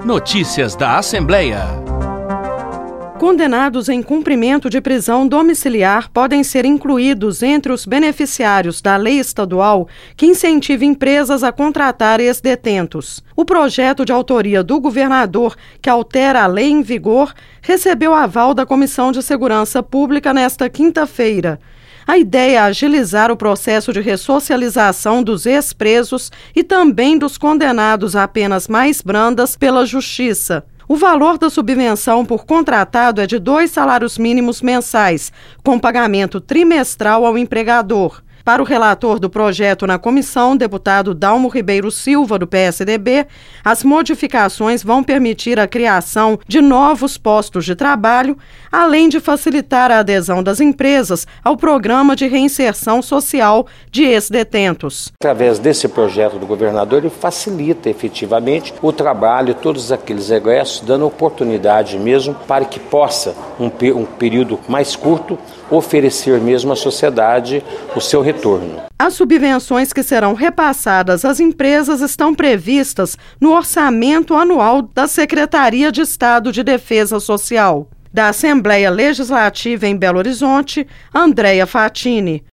Notícias da Assembleia. Condenados em cumprimento de prisão domiciliar podem ser incluídos entre os beneficiários da lei estadual que incentiva empresas a contratar ex-detentos. O projeto de autoria do governador, que altera a lei em vigor, recebeu aval da Comissão de Segurança Pública nesta quinta-feira. A ideia é agilizar o processo de ressocialização dos ex-presos e também dos condenados a penas mais brandas pela Justiça. O valor da subvenção por contratado é de 2 salários mínimos mensais, com pagamento trimestral ao empregador. Para o relator do projeto na comissão, deputado Dalmo Ribeiro Silva, do PSDB, as modificações vão permitir a criação de novos postos de trabalho, além de facilitar a adesão das empresas ao programa de reinserção social de ex-detentos. Através desse projeto do governador, ele facilita efetivamente o trabalho de todos aqueles egressos, dando oportunidade mesmo para que possa, um período mais curto, oferecer mesmo à sociedade o seu retorno. As subvenções que serão repassadas às empresas estão previstas no orçamento anual da Secretaria de Estado de Defesa Social. Da Assembleia Legislativa em Belo Horizonte, Andréia Fatini.